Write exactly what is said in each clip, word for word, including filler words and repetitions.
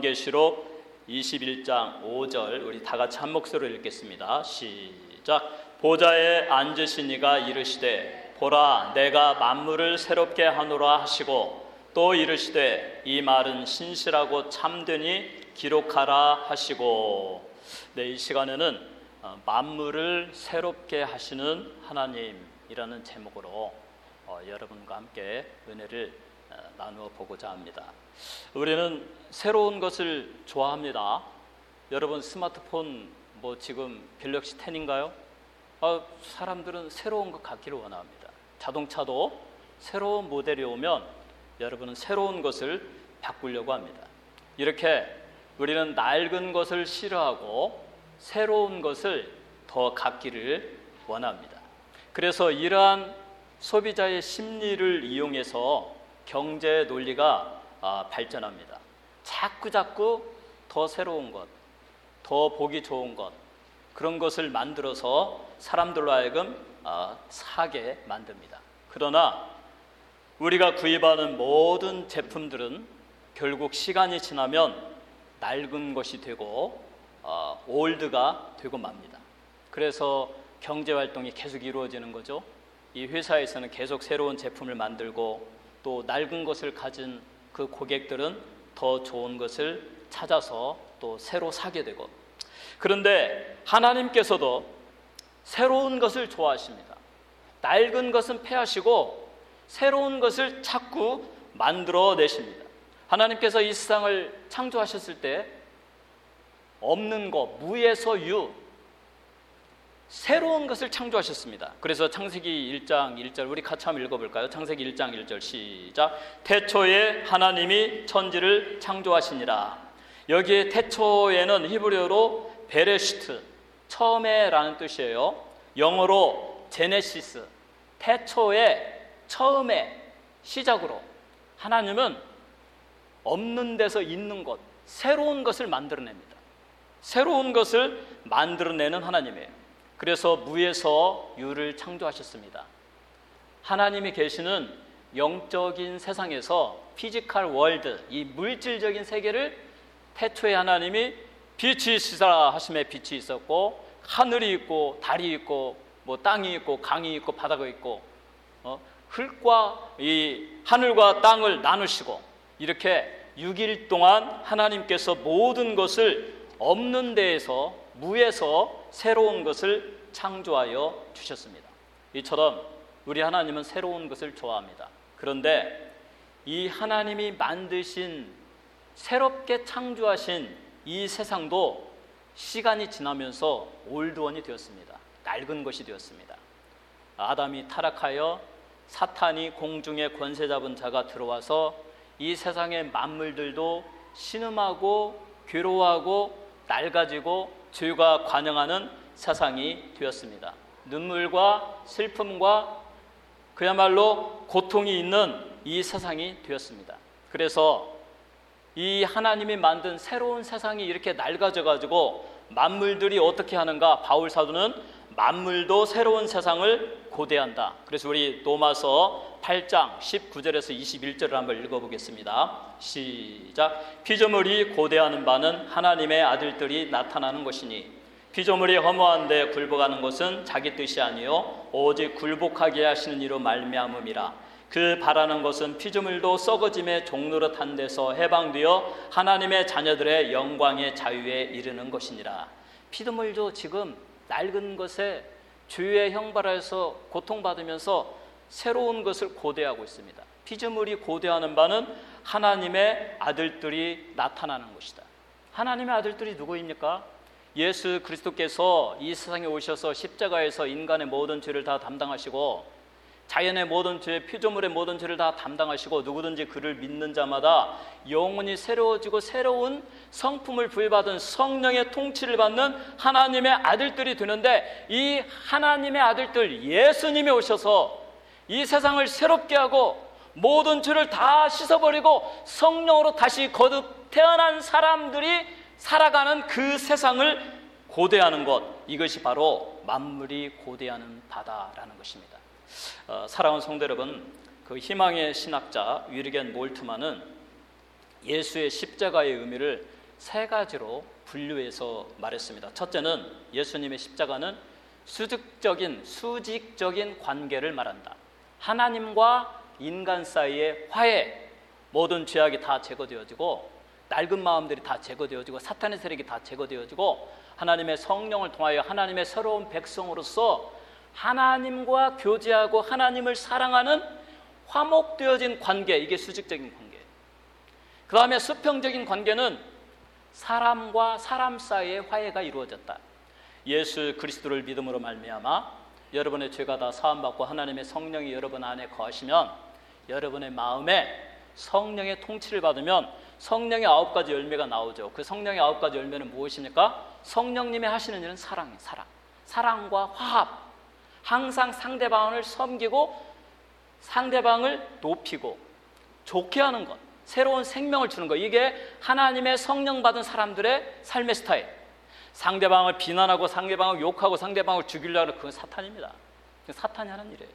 요한계시록 이십일 장 오 절 우리 다 같이 한 목소리로 읽겠습니다. 시작. 보좌에 앉으신 이가 이르시되 보라 내가 만물을 새롭게 하노라 하시고 또 이르시되 이 말은 신실하고 참되니 기록하라 하시고. 네, 이 시간에는 만물을 새롭게 하시는 하나님이라는 제목으로 어, 여러분과 함께 은혜를 어, 나누어 보고자 합니다. 우리는 새로운 것을 좋아합니다. 여러분 스마트폰 뭐 지금 갤럭시 텐인가요? 어, 사람들은 새로운 것 갖기를 원합니다. 자동차도 새로운 모델이 오면 여러분은 새로운 것을 바꾸려고 합니다. 이렇게 우리는 낡은 것을 싫어하고 새로운 것을 더 갖기를 원합니다. 그래서 이러한 소비자의 심리를 이용해서 경제 논리가 발전합니다. 자꾸 자꾸 더 새로운 것, 더 보기 좋은 것, 그런 것을 만들어서 사람들로 하여금 사게 만듭니다. 그러나 우리가 구입하는 모든 제품들은 결국 시간이 지나면 낡은 것이 되고 어, 올드가 되고 맙니다. 그래서 경제활동이 계속 이루어지는 거죠. 이 회사에서는 계속 새로운 제품을 만들고 또 낡은 것을 가진 그 고객들은 더 좋은 것을 찾아서 또 새로 사게 되고. 그런데 하나님께서도 새로운 것을 좋아하십니다. 낡은 것은 폐하시고 새로운 것을 자꾸 만들어내십니다. 하나님께서 이 세상을 창조하셨을 때 없는 것, 무에서 유, 새로운 것을 창조하셨습니다. 그래서 창세기 일 장 일 절 우리 같이 한번 읽어볼까요? 창세기 일 장 일 절 시작. 태초에 하나님이 천지를 창조하시니라. 여기에 태초에는 히브리어로 베레시트, 처음에라는 뜻이에요. 영어로 제네시스, 태초에, 처음에, 시작으로. 하나님은 없는 데서 있는 것, 새로운 것을 만들어냅니다. 새로운 것을 만들어내는 하나님이에요. 그래서 무에서 유를 창조하셨습니다. 하나님이 계시는 영적인 세상에서 피지컬 월드, 이 물질적인 세계를 태초에 하나님이 빛이 있으라 하심에 빛이 있었고, 하늘이 있고 달이 있고 뭐 땅이 있고 강이 있고 바다가 있고 어? 흙과 이 하늘과 땅을 나누시고, 이렇게 육 일 동안 하나님께서 모든 것을 없는 데에서, 무에서 새로운 것을 창조하여 주셨습니다. 이처럼 우리 하나님은 새로운 것을 좋아합니다. 그런데 이 하나님이 만드신, 새롭게 창조하신 이 세상도 시간이 지나면서 올드원이 되었습니다. 낡은 것이 되었습니다. 아담이 타락하여 사탄이 공중의 권세 잡은 자가 들어와서 이 세상의 만물들도 신음하고 괴로워하고 낡아지고 죄가 관영하는 세상이 되었습니다. 눈물과 슬픔과 그야말로 고통이 있는 이 세상이 되었습니다. 그래서 이 하나님이 만든 새로운 세상이 이렇게 낡아져 가지고 만물들이 어떻게 하는가? 바울 사도는 만물도 새로운 세상을 고대한다. 그래서 우리 로마서 팔 장 십구 절에서 이십일 절을 한번 읽어보겠습니다. 시작. 피조물이 고대하는 바는 하나님의 아들들이 나타나는 것이니 피조물이 허무한데 굴복하는 것은 자기 뜻이 아니요 오직 굴복하게 하시는 이로 말미암음이라. 그 바라는 것은 피조물도 썩어짐의 종노릇한 데서 해방되어 하나님의 자녀들의 영광의 자유에 이르는 것이니라. 피조물도 지금 낡은 것에 주의 형벌에서 고통받으면서 새로운 것을 고대하고 있습니다. 피조물이 고대하는 바는 하나님의 아들들이 나타나는 것이다. 하나님의 아들들이 누구입니까? 예수 그리스도께서 이 세상에 오셔서 십자가에서 인간의 모든 죄를 다 담당하시고 자연의 모든 죄, 피조물의 모든 죄를 다 담당하시고 누구든지 그를 믿는 자마다 영혼이 새로워지고 새로운 성품을 부여받은 성령의 통치를 받는 하나님의 아들들이 되는데, 이 하나님의 아들들 예수님이 오셔서 이 세상을 새롭게 하고 모든 죄를 다 씻어버리고 성령으로 다시 거듭 태어난 사람들이 살아가는 그 세상을 고대하는 것, 이것이 바로 만물이 고대하는 바다라는 것입니다. 어, 사랑하는 성도 여러분, 그 희망의 신학자 위르겐 몰트만은 예수의 십자가의 의미를 세 가지로 분류해서 말했습니다. 첫째는 예수님의 십자가는 수직적인 수직적인 관계를 말한다. 하나님과 인간 사이의 화해, 모든 죄악이 다 제거되어지고 낡은 마음들이 다 제거되어지고 사탄의 세력이 다 제거되어지고 하나님의 성령을 통하여 하나님의 새로운 백성으로서 하나님과 교제하고 하나님을 사랑하는 화목되어진 관계, 이게 수직적인 관계. 그 다음에 수평적인 관계는 사람과 사람 사이의 화해가 이루어졌다. 예수 그리스도를 믿음으로 말미암아 여러분의 죄가 다 사함받고 하나님의 성령이 여러분 안에 거하시면 여러분의 마음에 성령의 통치를 받으면 성령의 아홉 가지 열매가 나오죠. 그 성령의 아홉 가지 열매는 무엇입니까? 성령님이 하시는 일은 사랑이에요. 사랑. 사랑과 화합. 항상 상대방을 섬기고 상대방을 높이고 좋게 하는 것, 새로운 생명을 주는 것, 이게 하나님의 성령 받은 사람들의 삶의 스타일. 상대방을 비난하고 상대방을 욕하고 상대방을 죽이려고 하는 그건 사탄입니다. 사탄이 하는 일이에요.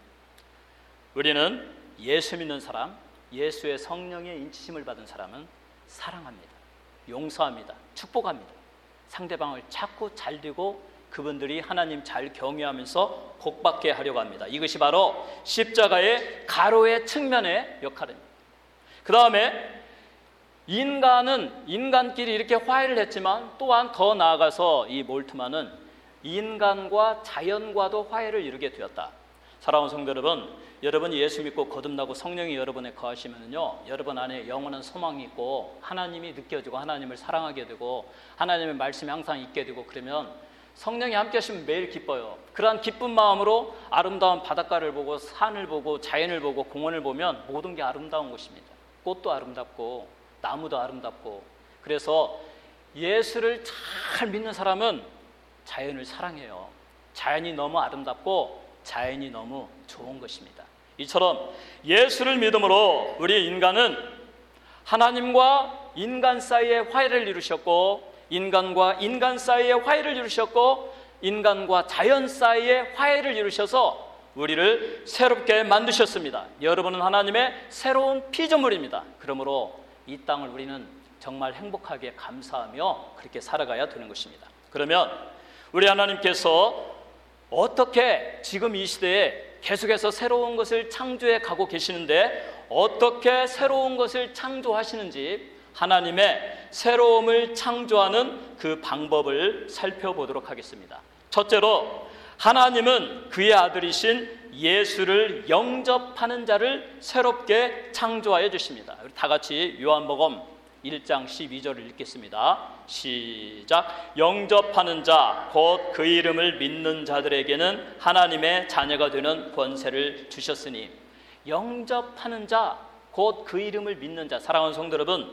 우리는 예수 믿는 사람, 예수의 성령의 인치심을 받은 사람은 사랑합니다. 용서합니다. 축복합니다. 상대방을 자꾸 잘 되고 그분들이 하나님 잘 경외하면서 복받게 하려고 합니다. 이것이 바로 십자가의 가로의 측면의 역할입니다. 그 다음에 인간은 인간끼리 이렇게 화해를 했지만 또한 더 나아가서 이 몰트만은 인간과 자연과도 화해를 이루게 되었다. 사랑하는 성도 여러분, 여러분이 예수 믿고 거듭나고 성령이 여러분에 거하시면요, 여러분 안에 영원한 소망이 있고 하나님이 느껴지고 하나님을 사랑하게 되고 하나님의 말씀이 항상 있게 되고, 그러면 성령이 함께 하시면 매일 기뻐요. 그러한 기쁜 마음으로 아름다운 바닷가를 보고 산을 보고 자연을 보고 공원을 보면 모든 게 아름다운 곳입니다. 꽃도 아름답고 나무도 아름답고. 그래서 예수를 잘 믿는 사람은 자연을 사랑해요. 자연이 너무 아름답고 자연이 너무 좋은 것입니다. 이처럼 예수를 믿음으로 우리 인간은 하나님과 인간 사이의 화해를 이루셨고, 인간과 인간 사이의 화해를 이루셨고, 인간과 자연 사이의 화해를 이루셔서 우리를 새롭게 만드셨습니다. 여러분은 하나님의 새로운 피조물입니다. 그러므로 이 땅을 우리는 정말 행복하게 감사하며 그렇게 살아가야 되는 것입니다. 그러면 우리 하나님께서 어떻게 지금 이 시대에 계속해서 새로운 것을 창조해 가고 계시는데 어떻게 새로운 것을 창조하시는지, 하나님의 새로움을 창조하는 그 방법을 살펴보도록 하겠습니다. 첫째로, 하나님은 그의 아들이신 예수를 영접하는 자를 새롭게 창조하여 주십니다. 우리 다 같이 요한복음 일 장 십이 절을 읽겠습니다. 시작. 영접하는 자, 곧 그 이름을 믿는 자들에게는 하나님의 자녀가 되는 권세를 주셨으니. 영접하는 자, 곧 그 이름을 믿는 자. 사랑하는 성도 여러분,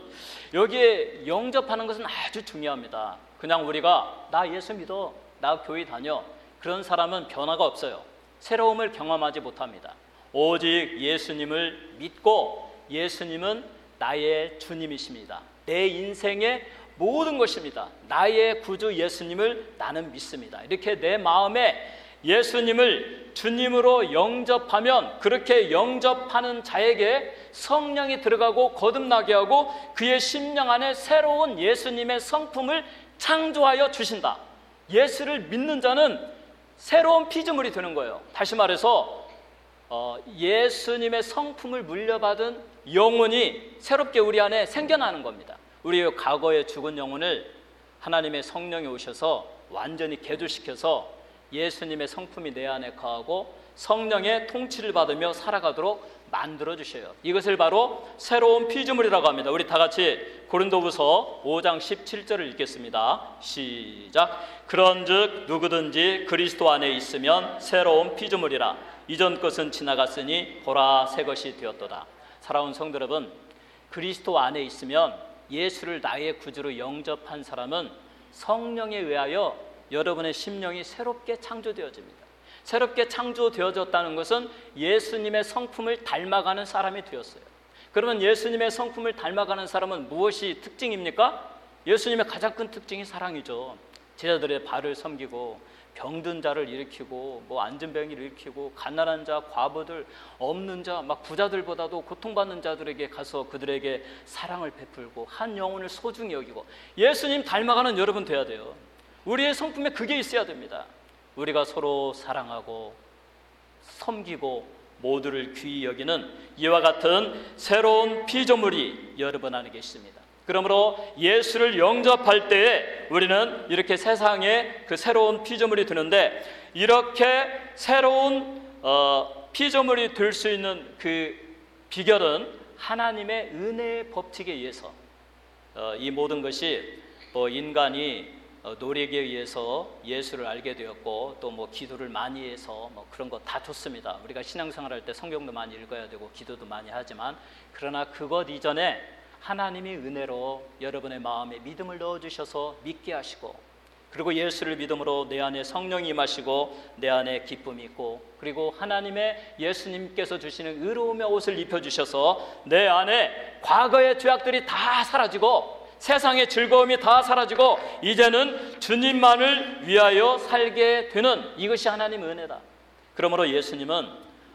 여기에 영접하는 것은 아주 중요합니다. 그냥 우리가 나 예수 믿어, 나 교회 다녀, 그런 사람은 변화가 없어요. 새로움을 경험하지 못합니다. 오직 예수님을 믿고, 예수님은 나의 주님이십니다. 내 인생의 모든 것입니다. 나의 구주 예수님을 나는 믿습니다. 이렇게 내 마음에 예수님을 주님으로 영접하면, 그렇게 영접하는 자에게 성령이 들어가고 거듭나게 하고 그의 심령 안에 새로운 예수님의 성품을 창조하여 주신다. 예수를 믿는 자는 새로운 피조물이 되는 거예요. 다시 말해서 어, 예수님의 성품을 물려받은 영혼이 새롭게 우리 안에 생겨나는 겁니다. 우리의 과거에 죽은 영혼을 하나님의 성령이 오셔서 완전히 개조시켜서 예수님의 성품이 내 안에 거하고 성령의 통치를 받으며 살아가도록 만들어주셔요. 이것을 바로 새로운 피조물이라고 합니다. 우리 다 같이 고린도후서 오 장 십칠 절을 읽겠습니다. 시작. 그런즉 누구든지 그리스도 안에 있으면 새로운 피조물이라. 이전 것은 지나갔으니 보라 새 것이 되었도다. 사랑하는 성도 여러분, 그리스도 안에 있으면, 예수를 나의 구주로 영접한 사람은 성령에 의하여 여러분의 심령이 새롭게 창조되어집니다. 새롭게 창조되어졌다는 것은 예수님의 성품을 닮아가는 사람이 되었어요. 그러면 예수님의 성품을 닮아가는 사람은 무엇이 특징입니까? 예수님의 가장 큰 특징이 사랑이죠. 제자들의 발을 섬기고 병든 자를 일으키고 뭐 안전병을 일으키고 가난한 자, 과부들, 없는 자, 막 부자들보다도 고통받는 자들에게 가서 그들에게 사랑을 베풀고 한 영혼을 소중히 여기고 예수님 닮아가는 여러분 돼야 돼요. 우리의 성품에 그게 있어야 됩니다. 우리가 서로 사랑하고 섬기고 모두를 귀히 여기는 이와 같은 새로운 피조물이 여러분 안에 계십니다. 그러므로 예수를 영접할 때에 우리는 이렇게 세상에 그 새로운 피조물이 되는데, 이렇게 새로운 어, 피조물이 될 수 있는 그 비결은 하나님의 은혜의 법칙에 의해서 어, 이 모든 것이 뭐 인간이 어, 노력에 의해서 예수를 알게 되었고 또 뭐 기도를 많이 해서 뭐 그런 거 다 좋습니다. 우리가 신앙생활할 때 성경도 많이 읽어야 되고 기도도 많이 하지만, 그러나 그것 이전에 하나님이 은혜로 여러분의 마음에 믿음을 넣어주셔서 믿게 하시고, 그리고 예수를 믿음으로 내 안에 성령이 임하시고 내 안에 기쁨이 있고, 그리고 하나님의 예수님께서 주시는 의로움의 옷을 입혀주셔서 내 안에 과거의 죄악들이 다 사라지고 세상의 즐거움이 다 사라지고 이제는 주님만을 위하여 살게 되는, 이것이 하나님의 은혜다. 그러므로 예수님은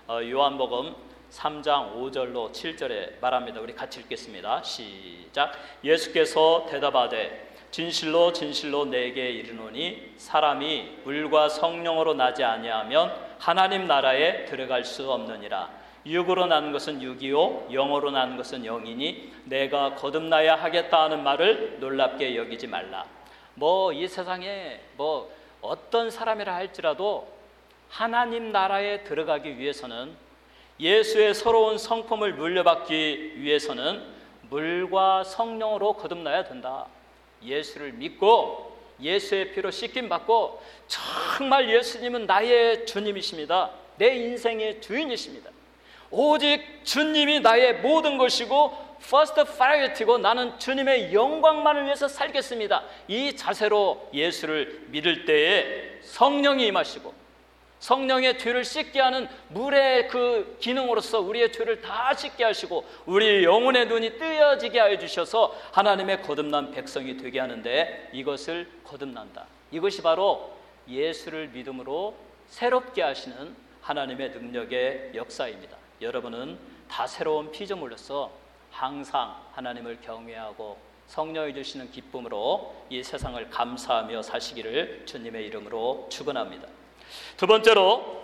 요한복음 삼 장 오 절로 칠 절에 말합니다. 우리 같이 읽겠습니다. 시작. 예수께서 대답하되 진실로 진실로 내게 이르노니 사람이 물과 성령으로 나지 아니하면 하나님 나라에 들어갈 수 없느니라. 육으로 난 것은 육이요 영으로 난 것은 영이니 내가 거듭나야 하겠다 하는 말을 놀랍게 여기지 말라. 뭐 이 세상에 뭐 어떤 사람이라 할지라도 하나님 나라에 들어가기 위해서는, 예수의 서러운 성품을 물려받기 위해서는 물과 성령으로 거듭나야 된다. 예수를 믿고 예수의 피로 씻김받고 정말 예수님은 나의 주님이십니다. 내 인생의 주인이십니다. 오직 주님이 나의 모든 것이고 first priority고 나는 주님의 영광만을 위해서 살겠습니다. 이 자세로 예수를 믿을 때에 성령이 임하시고 성령의 죄를 씻게 하는 물의 그 기능으로서 우리의 죄를 다 씻게 하시고 우리의 영혼의 눈이 뜨여지게 하여 주셔서 하나님의 거듭난 백성이 되게 하는데, 이것을 거듭난다. 이것이 바로 예수를 믿음으로 새롭게 하시는 하나님의 능력의 역사입니다. 여러분은 다 새로운 피조물로서 항상 하나님을 경외하고 성령이 주시는 기쁨으로 이 세상을 감사하며 사시기를 주님의 이름으로 축원합니다. 두 번째로,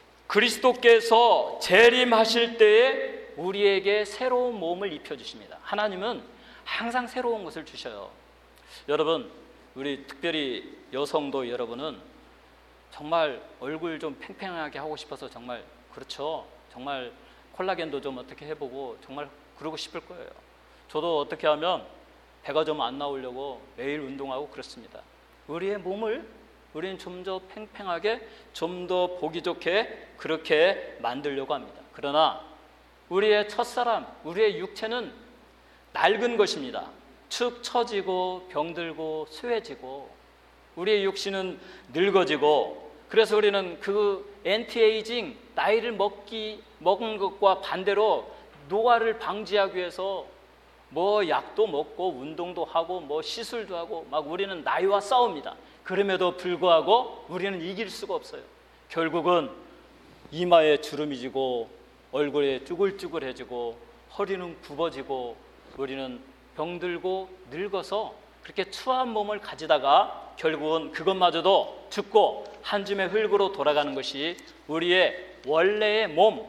그리스도께서 재림하실 때에 우리에게 새로운 몸을 입혀주십니다. 하나님은 항상 새로운 것을 주셔요. 여러분, 우리 특별히 여성도 여러분은 정말 얼굴 좀 팽팽하게 하고 싶어서 정말 그렇죠. 정말 콜라겐도 좀 어떻게 해보고 정말 그러고 싶을 거예요. 저도 어떻게 하면 배가 좀 안 나오려고 매일 운동하고 그렇습니다. 우리의 몸을 우리는 좀 더 팽팽하게, 좀 더 보기 좋게 그렇게 만들려고 합니다. 그러나 우리의 첫사람, 우리의 육체는 낡은 것입니다. 축 처지고 병들고 쇠해지고 우리의 육신은 늙어지고, 그래서 우리는 그 엔티에이징, 나이를 먹기, 먹은 것과 반대로 노화를 방지하기 위해서 뭐 약도 먹고 운동도 하고 뭐 시술도 하고 막 우리는 나이와 싸웁니다. 그럼에도 불구하고 우리는 이길 수가 없어요. 결국은 이마에 주름이 지고 얼굴에 쭈글쭈글해지고 허리는 굽어지고 우리는 병들고 늙어서 그렇게 추한 몸을 가지다가 결국은 그것마저도 죽고 한 줌의 흙으로 돌아가는 것이 우리의 원래의 몸,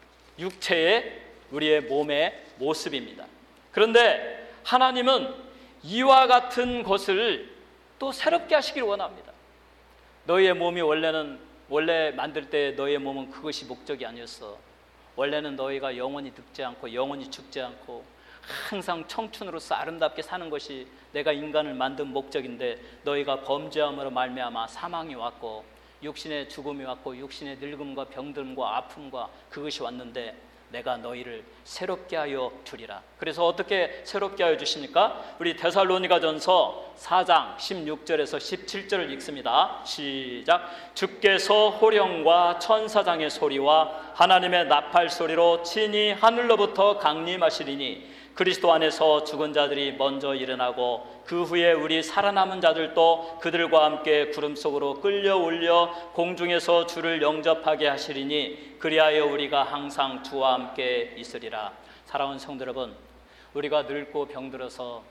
육체의 우리의 몸의 모습입니다. 그런데 하나님은 이와 같은 것을 또 새롭게 하시기를 원합니다. 너희의 몸이 원래는 원래 만들 때 너희의 몸은 그것이 목적이 아니었어. 원래는 너희가 영원히 늙지 않고 영원히 죽지 않고 항상 청춘으로서 아름답게 사는 것이 내가 인간을 만든 목적인데, 너희가 범죄함으로 말미암아 사망이 왔고 육신의 죽음이 왔고 육신의 늙음과 병듦과 아픔과 그것이 왔는데 내가 너희를 새롭게 하여 주리라. 그래서 어떻게 새롭게 하여 주십니까? 우리 데살로니가전서 사 장 십육 절에서 십칠 절을 읽습니다. 시작. 주께서 호령과 천사장의 소리와 하나님의 나팔 소리로 친히 하늘로부터 강림하시리니 그리스도 안에서 죽은 자들이 먼저 일어나고 그 후에 우리 살아남은 자들도 그들과 함께 구름 속으로 끌려 올려 공중에서 주를 영접하게 하시리니 그리하여 우리가 항상 주와 함께 있으리라. 사랑하는 성도 여러분, 우리가 늙고 병들어서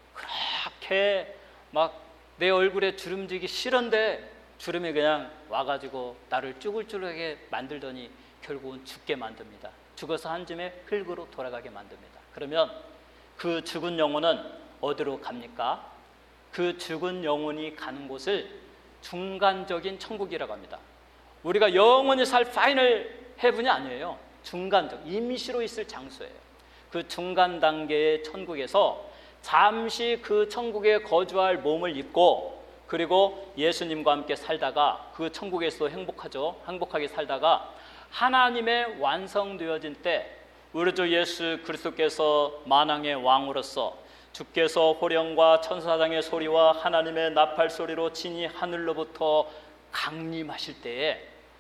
그렇게 막 내 얼굴에 주름지기 싫은데 주름이 그냥 와가지고 나를 쭈글쭈글하게 만들더니 결국은 죽게 만듭니다. 죽어서 한 줌의 흙으로 돌아가게 만듭니다. 그러면 그 죽은 영혼은 어디로 갑니까? 그 죽은 영혼이 가는 곳을 중간적인 천국이라고 합니다. 우리가 영원히 살 파이널 헤븐이 아니에요. 중간적, 임시로 있을 장소예요. 그 중간 단계의 천국에서 잠시 그 천국에 거주할 몸을 입고 그리고 예수님과 함께 살다가 그 천국에서 행복하죠. 행복하게 살다가 하나님의 완성되어진 때 우리 주 예수 그리스도께서 만왕의 왕으로서 주께서 호령과 천사장의 소리와 하나님의 나팔 소리로 친히 하늘로부터 강림하실 때에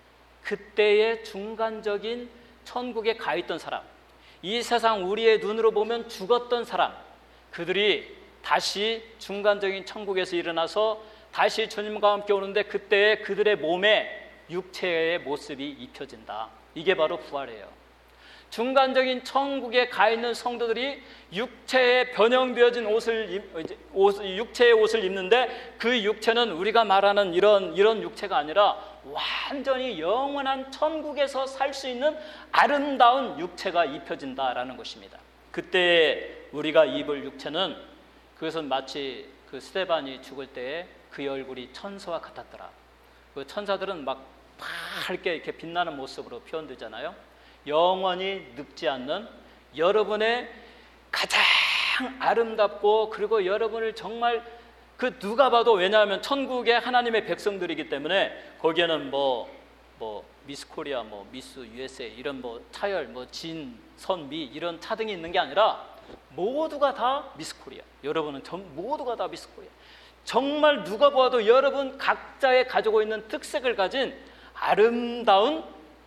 그때의 중간적인 천국에 가 있던 사람, 이 세상 우리의 눈으로 보면 죽었던 사람, 그들이 다시 중간적인 천국에서 일어나서 다시 주님과 함께 오는데 그때 그들의 몸에 육체의 모습이 입혀진다. 이게 바로 부활이에요. 중간적인 천국에 가 있는 성도들이 육체에 변형되어진 옷을 옷, 육체의 옷을 입는데 그 육체는 우리가 말하는 이런 이런 육체가 아니라 완전히 영원한 천국에서 살 수 있는 아름다운 육체가 입혀진다라는 것입니다. 그때 우리가 입을 육체는 그것은 마치 그 스데반이 죽을 때에 그의 얼굴이 천사와 같았더라. 그 천사들은 막 밝게 이렇게 빛나는 모습으로 표현되잖아요. 영원히 늙지 않는 여러분의 가장 아름답고 그리고 여러분을 정말 그 누가 봐도, 왜냐하면 천국의 하나님의 백성들이기 때문에 거기에는 뭐, 뭐 미스 코리아, 뭐 미스 유에스에이 이런 뭐 차열, 뭐 진, 선, 미 이런 차등이 있는 게 아니라 모두가 다 미스 코리아. 여러분은 전 모두가 다 미스 코리아. 정말 누가 보아도 여러분 각자의 가지고 있는 특색을 가진 아름다운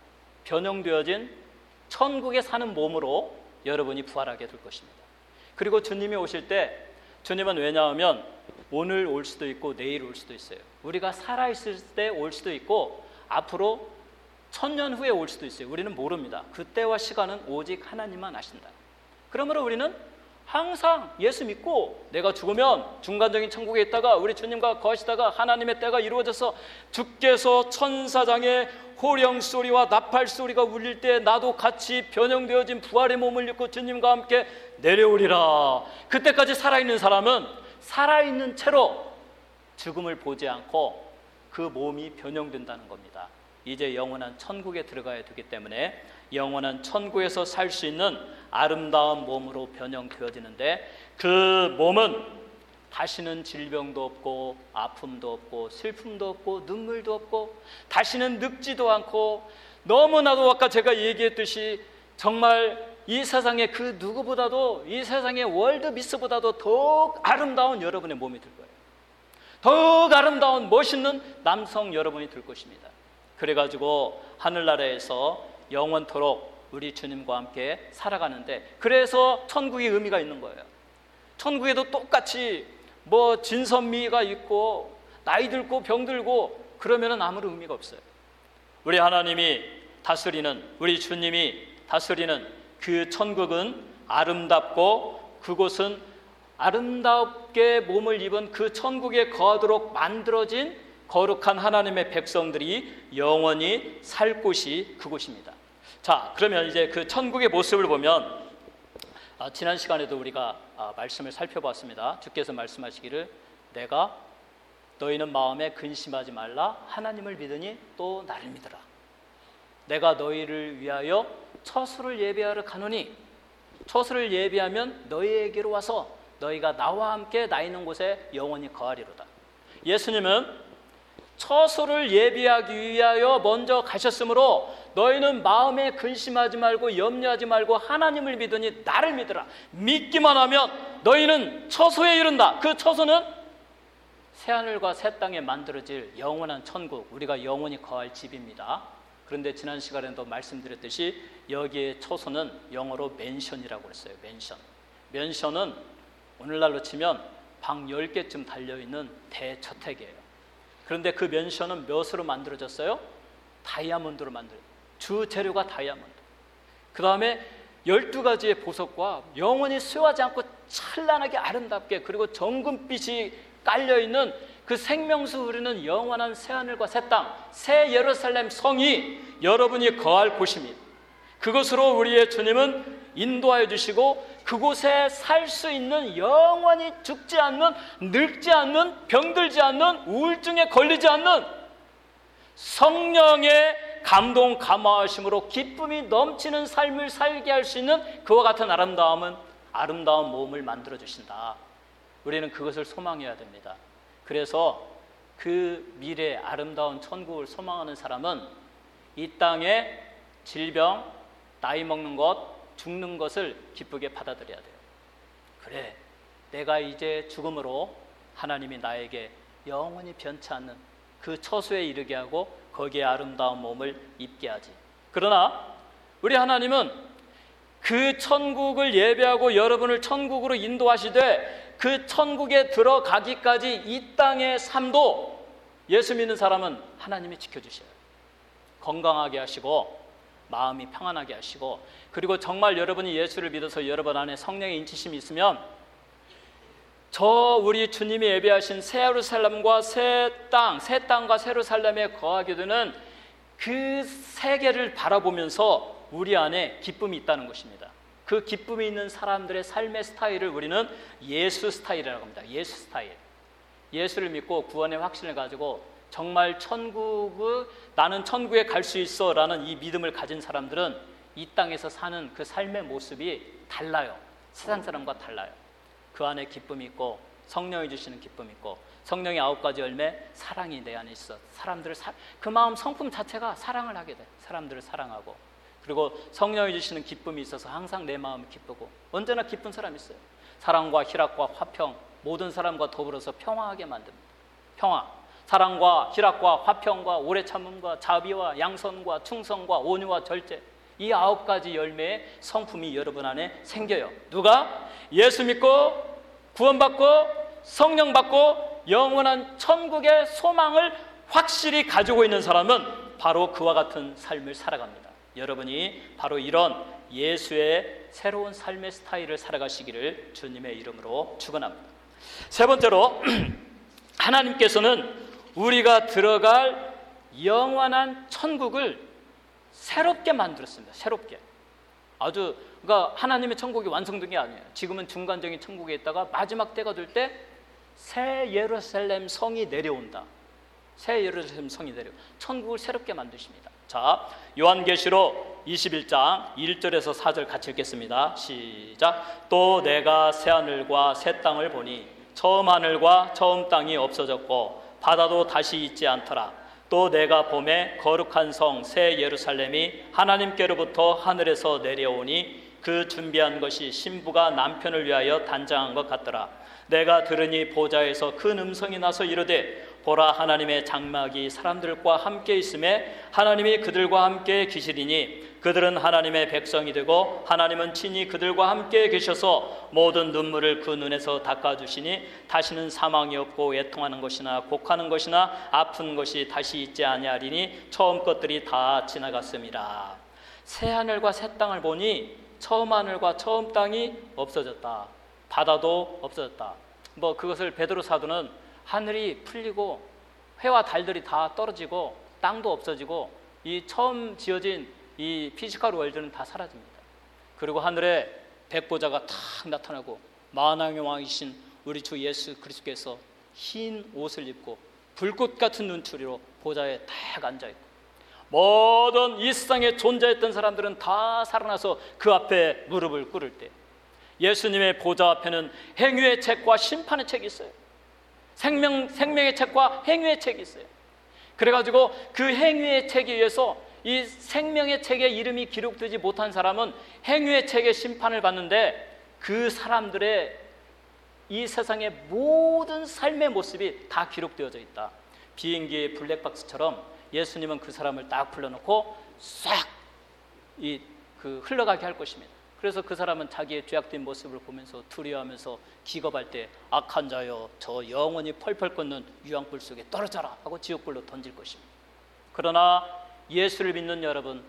변형되어진 천국에 사는 몸으로 여러분이 부활하게 될 것입니다. 그리고 주님이 오실 때, 주님은 왜냐하면 오늘 올 수도 있고 내일 올 수도 있어요. 우리가 살아있을 때 올 수도 있고 앞으로 천년 후에 올 수도 있어요. 우리는 모릅니다. 그때와 시간은 오직 하나님만 아신다. 그러므로 우리는 항상 예수 믿고 내가 죽으면 중간적인 천국에 있다가 우리 주님과 거하시다가 하나님의 때가 이루어져서 주께서 천사장의 호령 소리와 나팔 소리가 울릴 때 나도 같이 변형되어진 부활의 몸을 입고 주님과 함께 내려오리라. 그때까지 살아있는 사람은 살아있는 채로 죽음을 보지 않고 그 몸이 변형된다는 겁니다. 이제 영원한 천국에 들어가야 되기 때문에 영원한 천국에서 살 수 있는 아름다운 몸으로 변형되어지는데 그 몸은 다시는 질병도 없고 아픔도 없고 슬픔도 없고 눈물도 없고 다시는 늙지도 않고, 너무나도 아까 제가 얘기했듯이 정말 이 세상의 그 누구보다도, 이 세상의 월드미스보다도 더욱 아름다운 여러분의 몸이 될 거예요. 더욱 아름다운 멋있는 남성 여러분이 될 것입니다. 그래가지고 하늘나라에서 영원토록 우리 주님과 함께 살아가는데, 그래서 천국의 의미가 있는 거예요. 천국에도 똑같이 뭐 진선미가 있고 나이 들고 병들고 그러면은 아무런 의미가 없어요. 우리 하나님이 다스리는, 우리 주님이 다스리는 그 천국은 아름답고 그곳은 아름답게 몸을 입은 그 천국에 거하도록 만들어진 거룩한 하나님의 백성들이 영원히 살 곳이 그곳입니다. 자, 그러면 이제 그 천국의 모습을 보면, 아, 지난 시간에도 우리가 아, 말씀을 살펴봤습니다. 주께서 말씀하시기를 내가 너희는 마음에 근심하지 말라, 하나님을 믿으니 또 나를 믿으라. 내가 너희를 위하여 처소를 예비하러 가노니, 처소를 예비하면 너희에게로 와서 너희가 나와 함께 나 있는 곳에 영원히 거하리로다. 예수님은 처소를 예비하기 위하여 먼저 가셨으므로 너희는 마음에 근심하지 말고 염려하지 말고 하나님을 믿으니 나를 믿으라. 믿기만 하면 너희는 처소에 이른다. 그 처소는 새하늘과 새 땅에 만들어질 영원한 천국, 우리가 영원히 거할 집입니다. 그런데 지난 시간에도 말씀드렸듯이 여기에 처소는 영어로 맨션이라고 했어요. 맨션. 맨션은 오늘날로 치면 방 열 개쯤 달려있는 대저택이에요. 그런데 그 맨션은 몇으로 만들어졌어요? 다이아몬드로 만들어요. 주 재료가 다이아몬드. 그 다음에 열두 가지의 보석과 영원히 쇠하지 않고 찬란하게 아름답게, 그리고 정금빛이 깔려있는 그 생명수 흐르는 영원한 새하늘과 새 땅, 새 예루살렘 성이 여러분이 거할 곳입니다. 그것으로 우리의 주님은 인도하여 주시고 그곳에 살 수 있는, 영원히 죽지 않는, 늙지 않는, 병들지 않는, 우울증에 걸리지 않는 성령의 감동 감화하심으로 기쁨이 넘치는 삶을 살게 할 수 있는 그와 같은 아름다움은 아름다운 몸을 만들어 주신다. 우리는 그것을 소망해야 됩니다. 그래서 그 미래 아름다운 천국을 소망하는 사람은 이 땅에 질병, 나이 먹는 것, 죽는 것을 기쁘게 받아들여야 돼요. 그래, 내가 이제 죽음으로 하나님이 나에게 영원히 변치 않는 그 처소에 이르게 하고 거기에 아름다운 몸을 입게 하지. 그러나 우리 하나님은 그 천국을 예배하고 여러분을 천국으로 인도하시되 그 천국에 들어가기까지 이 땅의 삶도 예수 믿는 사람은 하나님이 지켜주셔요. 건강하게 하시고 마음이 평안하게 하시고, 그리고 정말 여러분이 예수를 믿어서 여러분 안에 성령의 인치심이 있으면 저 우리 주님이 예배하신 새 예루살렘과 새 땅, 새 땅과 새 예루살렘에 거하게 되는 그 세계를 바라보면서 우리 안에 기쁨이 있다는 것입니다. 그 기쁨이 있는 사람들의 삶의 스타일을 우리는 예수 스타일이라고 합니다. 예수 스타일. 예수를 믿고 구원의 확신을 가지고 정말 천국을, 나는 천국에 갈 수 있어 라는 이 믿음을 가진 사람들은 이 땅에서 사는 그 삶의 모습이 달라요. 세상 사람과 달라요. 그 안에 기쁨이 있고 성령이 주시는 기쁨이 있고 성령의 아홉 가지 열매, 사랑이 내 안에 있어. 사람들을 사, 그 마음 성품 자체가 사랑을 하게 돼. 사람들을 사랑하고, 그리고 성령이 주시는 기쁨이 있어서 항상 내 마음이 기쁘고, 언제나 기쁜 사람이 있어요. 사랑과 희락과 화평, 모든 사람과 더불어서 평화하게 만듭니다. 평화. 사랑과 희락과 화평과 오래 참음과 자비와 양선과 충성과 온유와 절제, 이 아홉 가지 열매의 성품이 여러분 안에 생겨요. 누가? 예수 믿고 구원받고 성령 받고 영원한 천국의 소망을 확실히 가지고 있는 사람은 바로 그와 같은 삶을 살아갑니다. 여러분이 바로 이런 예수의 새로운 삶의 스타일을 살아가시기를 주님의 이름으로 축원합니다. 세 번째로 하나님께서는 우리가 들어갈 영원한 천국을 새롭게 만들었습니다. 새롭게. 아주, 그러니까 하나님의 천국이 완성된 게 아니에요. 지금은 중간적인 천국에 있다가 마지막 때가 될 때 새 예루살렘 성이 내려온다. 새 예루살렘 성이 내려 천국을 새롭게 만드십니다. 자, 요한계시록 이십일 장 일 절에서 사 절 같이 읽겠습니다. 시작. 또 내가 새 하늘과 새 땅을 보니 처음 하늘과 처음 땅이 없어졌고 바다도 다시 있지 않더라. 또 내가 봄에 거룩한 성 새 예루살렘이 하나님께로부터 하늘에서 내려오니 그 준비한 것이 신부가 남편을 위하여 단장한 것 같더라. 내가 들으니 보좌에서 큰 음성이 나서 이르되 보라, 하나님의 장막이 사람들과 함께 있음에 하나님이 그들과 함께 계시리니 그들은 하나님의 백성이 되고 하나님은 친히 그들과 함께 계셔서 모든 눈물을 그 눈에서 닦아주시니 다시는 사망이 없고 애통하는 것이나 곡하는 것이나 아픈 것이 다시 있지 아니하리니 처음 것들이 다 지나갔음이라. 새 하늘과 새 땅을 보니 처음 하늘과 처음 땅이 없어졌다. 바다도 없어졌다. 뭐 그것을 베드로 사도는 하늘이 풀리고 해와 달들이 다 떨어지고 땅도 없어지고 이 처음 지어진 이 피지컬 월드는 다 사라집니다. 그리고 하늘에 백보자가 탁 나타나고 만왕의 왕이신 우리 주 예수 그리스도께서 흰 옷을 입고 불꽃 같은 눈초리로 보좌에 딱 앉아있고 모든 이 세상에 존재했던 사람들은 다 살아나서 그 앞에 무릎을 꿇을 때 예수님의 보좌 앞에는 행위의 책과 심판의 책이 있어요. 생명, 생명의 책과 행위의 책이 있어요. 그래가지고 그 행위의 책에 의해서 이 생명의 책에 이름이 기록되지 못한 사람은 행위의 책의 심판을 받는데 그 사람들의 이 세상의 모든 삶의 모습이 다 기록되어져 있다. 비행기의 블랙박스처럼 예수님은 그 사람을 딱 불러놓고 싹 이 그 흘러가게 할 것입니다. 그래서 그 사람은 자기의 죄악된 모습을 보면서 두려워하면서 기겁할 때 악한 자여 저 영원히 펄펄 끓는 유황불 속에 떨어져라 하고 지옥불로 던질 것입니다. 그러나 예수를 믿는 여러분,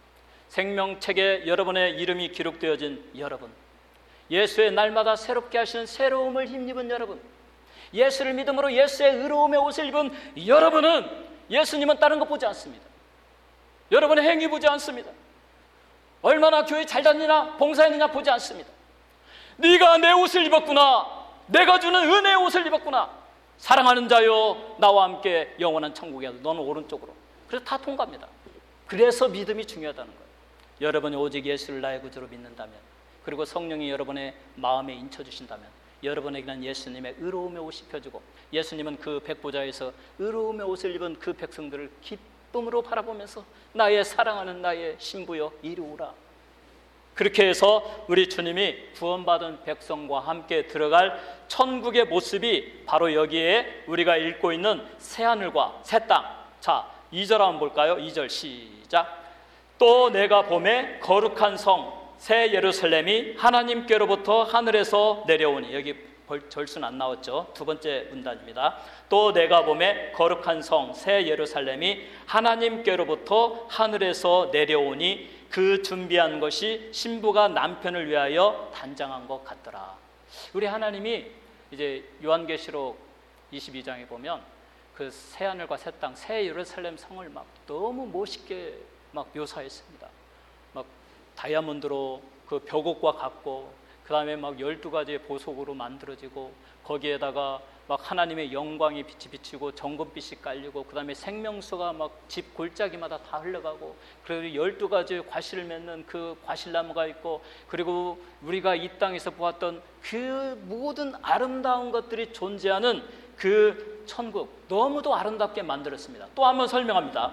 생명책에 여러분의 이름이 기록되어진 여러분, 예수의 날마다 새롭게 하시는 새로움을 힘입은 여러분, 예수를 믿음으로 예수의 의로움의 옷을 입은 여러분은 예수님은 다른 것 보지 않습니다. 여러분의 행위 보지 않습니다. 얼마나 교회 잘 다니나 봉사했느냐 보지 않습니다. 네가 내 옷을 입었구나, 내가 주는 은혜의 옷을 입었구나, 사랑하는 자여 나와 함께 영원한 천국에 가서 너는 오른쪽으로. 그래서 다 통과합니다. 그래서 믿음이 중요하다는 거예요. 여러분이 오직 예수를 나의 구주로 믿는다면, 그리고 성령이 여러분의 마음에 인쳐주신다면 여러분에게는 예수님의 의로움의 옷이 펴지고, 예수님은 그 백보자에서 의로움의 옷을 입은 그 백성들을 기쁨으로 바라보면서 나의 사랑하는 나의 신부여 이리 오라. 그렇게 해서 우리 주님이 구원받은 백성과 함께 들어갈 천국의 모습이 바로 여기에 우리가 읽고 있는 새하늘과 새 땅. 자, 이 절 한번 볼까요? 이 절 시작. 또 내가 보매 거룩한 성 새 예루살렘이 하나님께로부터 하늘에서 내려오니. 여기 절수는 안 나왔죠. 두 번째 문단입니다. 또 내가 보매 거룩한 성 새 예루살렘이 하나님께로부터 하늘에서 내려오니 그 준비한 것이 신부가 남편을 위하여 단장한 것 같더라. 우리 하나님이 이제 요한계시록 이십이 장에 보면 그 새하늘과 새 땅, 새 예루살렘 성을 막 너무 멋있게 막 묘사했습니다. 막 다이아몬드로 그 벽옥과 같고, 그 다음에 막 열두 가지의 보석으로 만들어지고, 거기에다가 막 하나님의 영광이 빛이 비치고 정금빛이 깔리고, 그 다음에 생명수가 막 집 골짜기마다 다 흘러가고, 그리고 열두 가지의 과실을 맺는 그 과실나무가 있고, 그리고 우리가 이 땅에서 보았던 그 모든 아름다운 것들이 존재하는 그 천국, 너무도 아름답게 만들었습니다. 또 한번 설명합니다.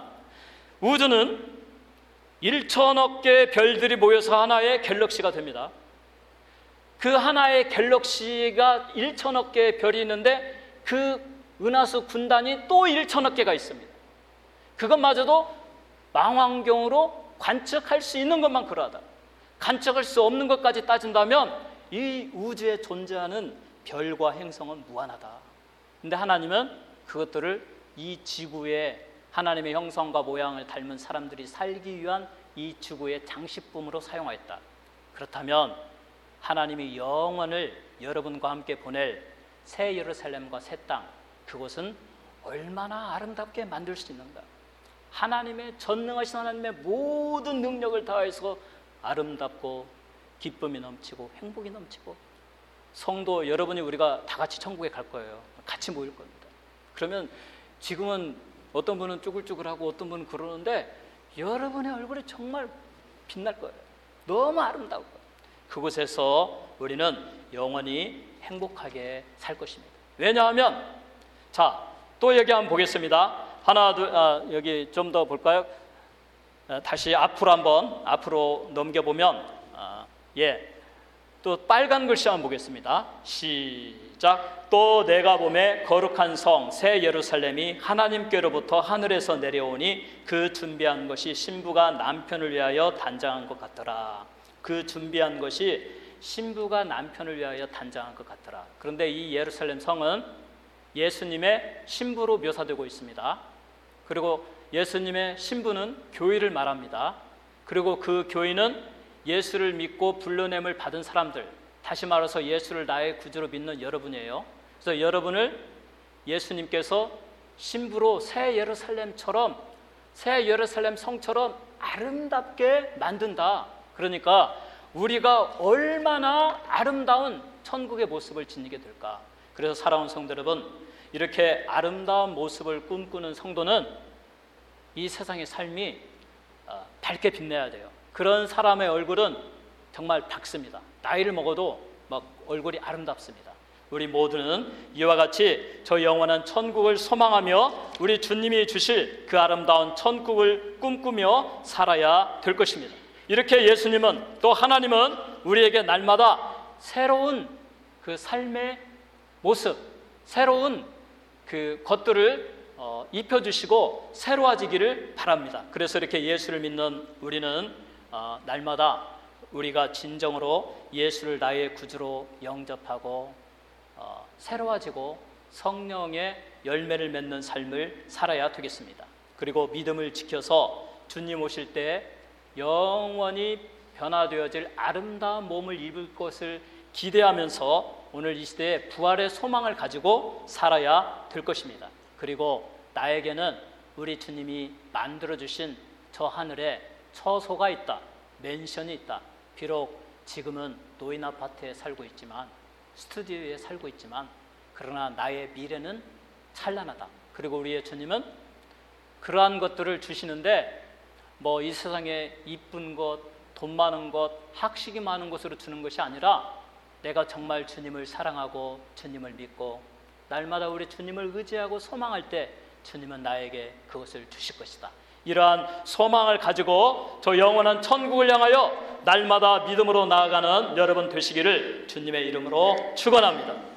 우주는 일천억 개의 별들이 모여서 하나의 갤럭시가 됩니다. 그 하나의 갤럭시가 일천억 개의 별이 있는데 그 은하수 군단이 또 일천억 개가 있습니다. 그것마저도 망원경으로 관측할 수 있는 것만 그러하다. 관측할 수 없는 것까지 따진다면 이 우주에 존재하는 별과 행성은 무한하다. 근데 하나님은 그것들을 이 지구에 하나님의 형상과 모양을 닮은 사람들이 살기 위한 이 지구의 장식품으로 사용하였다. 그렇다면 하나님이 영원을 여러분과 함께 보낼 새 예루살렘과 새 땅, 그곳은 얼마나 아름답게 만들 수 있는가. 하나님의 전능하신 하나님의 모든 능력을 다해서 아름답고 기쁨이 넘치고 행복이 넘치고, 성도 여러분이 우리가 다 같이 천국에 갈 거예요. 같이 모일 겁니다. 그러면 지금은 어떤 분은 쭈글쭈글하고 어떤 분은 그러는데 여러분의 얼굴이 정말 빛날 거예요. 너무 아름다울 거예요. 그곳에서 우리는 영원히 행복하게 살 것입니다. 왜냐하면, 자, 또 여기 한번 보겠습니다. 하나, 둘, 아, 여기 좀 더 볼까요? 아, 다시 앞으로 한번 앞으로 넘겨보면, 아, 예, 또 빨간 글씨 한번 보겠습니다. 시작. 또 내가 보매 거룩한 성 새 예루살렘이 하나님께로부터 하늘에서 내려오니 그 준비한 것이 신부가 남편을 위하여 단장한 것 같더라. 그 준비한 것이 신부가 남편을 위하여 단장한 것 같더라. 그런데 이 예루살렘 성은 예수님의 신부로 묘사되고 있습니다. 그리고 예수님의 신부는 교회를 말합니다. 그리고 그 교회는 예수를 믿고 불러냄을 받은 사람들, 다시 말해서 예수를 나의 구주로 믿는 여러분이에요. 그래서 여러분을 예수님께서 신부로 새 예루살렘처럼, 새 예루살렘 성처럼 아름답게 만든다. 그러니까 우리가 얼마나 아름다운 천국의 모습을 지니게 될까. 그래서 사랑하는 성도 여러분, 이렇게 아름다운 모습을 꿈꾸는 성도는 이 세상의 삶이 밝게 빛내야 돼요. 그런 사람의 얼굴은 정말 밝습니다. 나이를 먹어도 막 얼굴이 아름답습니다. 우리 모두는 이와 같이 저 영원한 천국을 소망하며 우리 주님이 주실 그 아름다운 천국을 꿈꾸며 살아야 될 것입니다. 이렇게 예수님은, 또 하나님은 우리에게 날마다 새로운 그 삶의 모습, 새로운 그 것들을 어, 입혀주시고 새로워지기를 바랍니다. 그래서 이렇게 예수를 믿는 우리는 어, 날마다 우리가 진정으로 예수를 나의 구주로 영접하고 어, 새로워지고 성령의 열매를 맺는 삶을 살아야 되겠습니다. 그리고 믿음을 지켜서 주님 오실 때 영원히 변화되어질 아름다운 몸을 입을 것을 기대하면서 오늘 이 시대에 부활의 소망을 가지고 살아야 될 것입니다. 그리고 나에게는 우리 주님이 만들어주신 저 하늘에 처소가 있다, 맨션이 있다. 비록 지금은 노인 아파트에 살고 있지만, 스튜디오에 살고 있지만, 그러나 나의 미래는 찬란하다. 그리고 우리의 주님은 그러한 것들을 주시는데 뭐 이 세상에 이쁜 것, 돈 많은 것, 학식이 많은 것으로 주는 것이 아니라 내가 정말 주님을 사랑하고 주님을 믿고 날마다 우리 주님을 의지하고 소망할 때 주님은 나에게 그것을 주실 것이다. 이러한 소망을 가지고 저 영원한 천국을 향하여 날마다 믿음으로 나아가는 여러분 되시기를 주님의 이름으로 축원합니다.